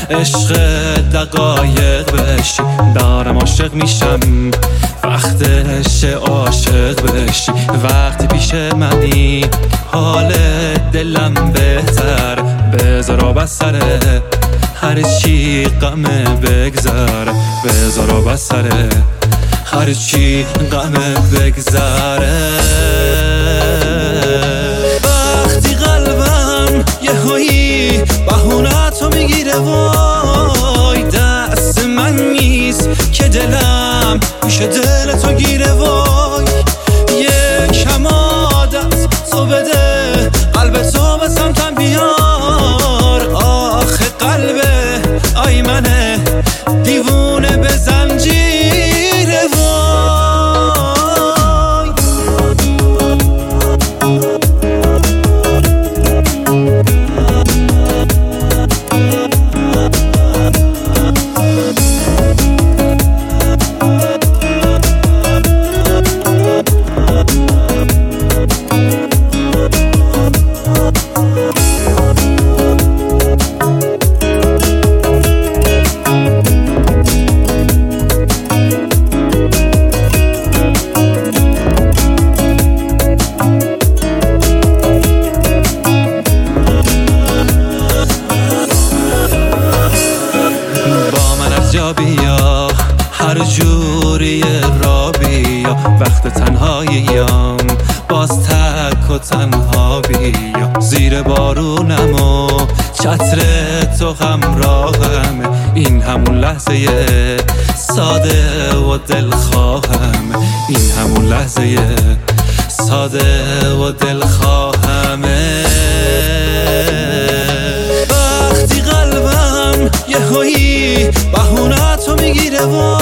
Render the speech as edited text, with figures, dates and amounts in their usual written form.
عشق دقایق بشی، دارم عاشق میشم وقتش عاشق بشی. وقتی پیش منی حال دلم بهتر، بذارا بسره هر چی غمه بگذره، بذارا بسره هر چی غمه بگذره. وقتی قلبم یه هایی بهونتو میگیره وای، دست من نیست که دلم میشه دلتو گیره وای. یکم عادت تو بده قلبتو به سمتم بیار، آخه قلبه آی منه دیوونه به زنجیره وای. بیا هر جوری را بیا، وقت تنهاییم باز تک و تنها بیا. زیر بارونم و چتر تو همراهم، این همون لحظه ساده و دلخواهم، این همون لحظه ساده و دلخواهمه. وقتی قلبم یه هایی بهونتو میگیره